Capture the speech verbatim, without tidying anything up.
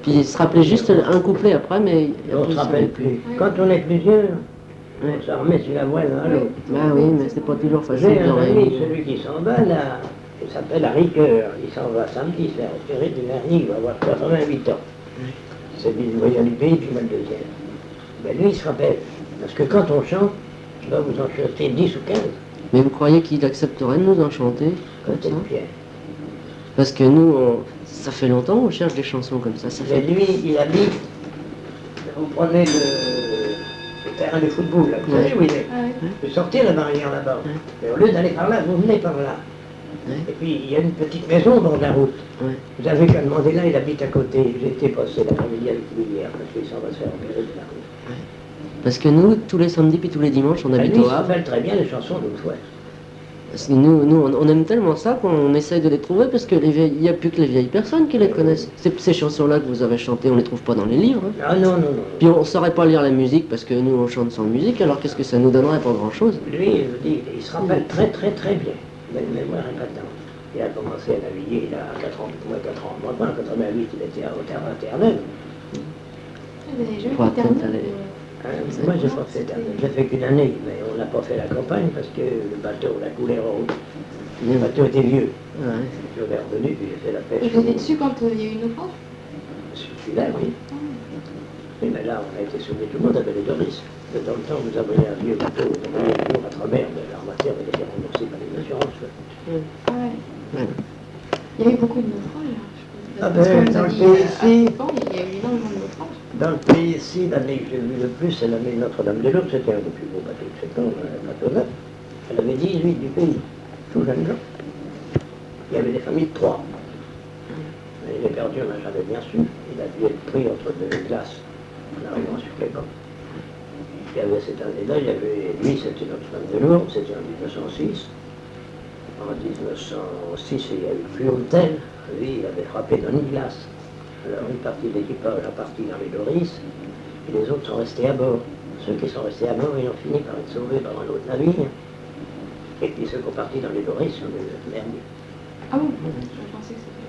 Puis il se rappelait juste un couplet après, mais... On ne se rappelle plus. Quand on est plusieurs, ouais. on se remet sur la voie l'un à l'autre. Ah oui, mais c'est pas toujours facile. J'ai un ami, celui qui s'en va là, il s'appelle Harry Coeur. Il s'en va samedi, se faire opérer du vernis, il va avoir quatre-vingt-huit ans. C'est lui le voyant du pays, puis moi le deuxième. Ben lui, il se rappelle. Parce que quand on chante, je dois vous en chanter dix ou quinze. Mais vous croyez qu'il accepterait de nous en chanter comme ça? Pierre. Parce que nous, on... ça fait longtemps qu'on cherche des chansons comme ça. ça fait... Mais lui, il habite, vous prenez le, le terrain de football, là, vous ouais. savez où il est. Ouais. Vous sortez la barrière là-bas. Ouais. Et au lieu d'aller par là, vous venez par là. Ouais. Et puis, il y a une petite maison au bord de la route. Ouais. Vous avez qu'à demander là, il habite à côté. J'ai été passer l'après-midi avec lui hier, parce qu'il s'en va se faire opérer de la route. Ouais. Parce que nous, tous les samedis puis tous les dimanches, on habite au Havre. Il se rappelle très bien les chansons d'Autrefois. Parce que nous, nous, on aime tellement ça qu'on essaye de les trouver, parce qu'il n'y a plus que les vieilles personnes qui les connaissent. Ces, ces chansons-là que vous avez chantées, on ne les trouve pas dans les livres. Hein. Ah non, non, non. Puis on ne saurait pas lire la musique, parce que nous, on chante sans musique, alors qu'est-ce que ça nous donnerait pas grand-chose? Lui, je vous dis, il se rappelle très, très, très bien. Il a une mémoire épatante. Il a commencé à naviguer, il a quatre ans, moins quatre ans. Moi, en quatre-vingt-huit, il était au terrain interne. Hein, moi, j'ai pas fait d'année. J'ai fait qu'une année, mais on n'a pas fait la campagne parce que le bateau, la coulée rouge. Le bateau était vieux. Ouais. Je l'ai revenu, puis j'ai fait la pêche. Vous étiez dessus quand euh, il y a eu une naufrage? Celui-là, oui. Ah. Oui, mais là, on a été sauvés. Tout le monde avait les Doris. De temps en temps, vous avez un vieux bateau, vous avez un jour à travers, mais l'armateur avait été remboursé par les assurances. Ouais. Ah ouais. Ouais. Il y a eu beaucoup de naufrages, là. Ah ben, dans le pays ici, il y a eu énormément de naufrages. Dans le pays ici, l'année que j'ai vue le plus, c'est l'année Notre-Dame-des-Lourdes. C'était un des plus beaux bateaux de sept ans, un bateau neuf. Elle avait dix-huit du pays, tout jeune gens. Il y avait des familles de trois. Il est perdu, on n'a jamais bien su. Il a dû être pris entre deux glaces en arrivant sur les bancs. Il y avait cette année-là, il y avait, lui, c'était Notre-Dame-des-Lourdes, c'était en mille neuf cent six. En mille neuf cent six, il y a eu Puantel. Lui, il avait frappé dans une glace. Alors, une partie de l'équipage a parti dans les Doris, et les autres sont restés à bord. Ceux qui sont restés à bord, ils ont fini par être sauvés par un autre navire. Et puis ceux qui sont partis dans les Doris sont des merdiers. Ah bon? Je pensais que c'était...